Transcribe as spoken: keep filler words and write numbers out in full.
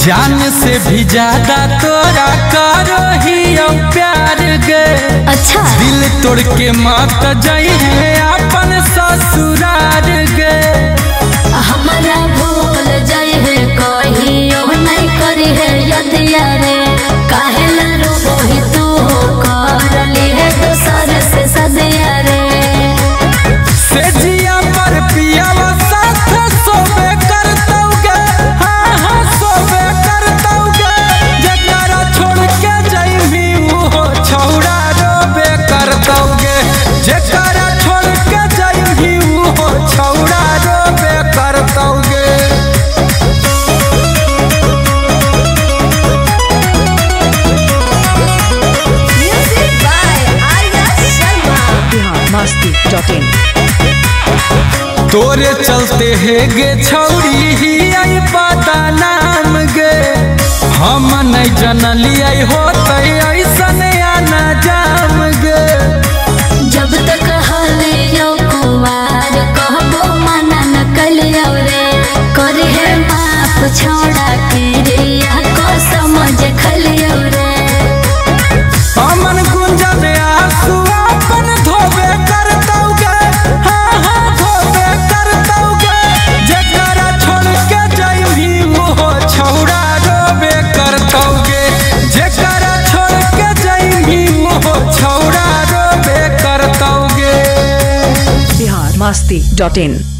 जान से भी ज्यादा तोरा करो ही प्यार गे। अच्छा दिल तोड़ के मत जाई है अपन ससुरार गे। हमारा भूल जाए है कहियो नहीं करी है यदिया रे। काहे ला रोबो ही तू कर ली है दोसर से सदिया रे। से जिया पर पियावा साथ सोबे करतौगे। हाँ हाँ सोबे करतौगे। जकरा छोड़ के जाइबी उहो छौड़ा रोबे करतौगे। जकरा छोड़ के जाइबी उहो छौड़ा रोबे करतौगे। Music by Arya Sharma. Bihar Masti dot in. तोरे चलते है गे छौड़ी ही आई पता नाम गे। हम नहीं जनलिए होते ऐसन आना जाम गे। जब तक हलियो कुमार कहबो मना न कलियो रे। करे है माफ छोड़ा के रिया को समझ खलियो रे। अमन गुंजन आंसू अपन धोबे करतौगे। हाँ हाँ धोबे करतौगे। जकरा छोड़ के जाइबी उहो छौड़ा रोबे करतौगे। जकरा छोड़ के जाइबी उहो छौड़ा रोबे करतौगे। बिहार मस्ती डॉट इन।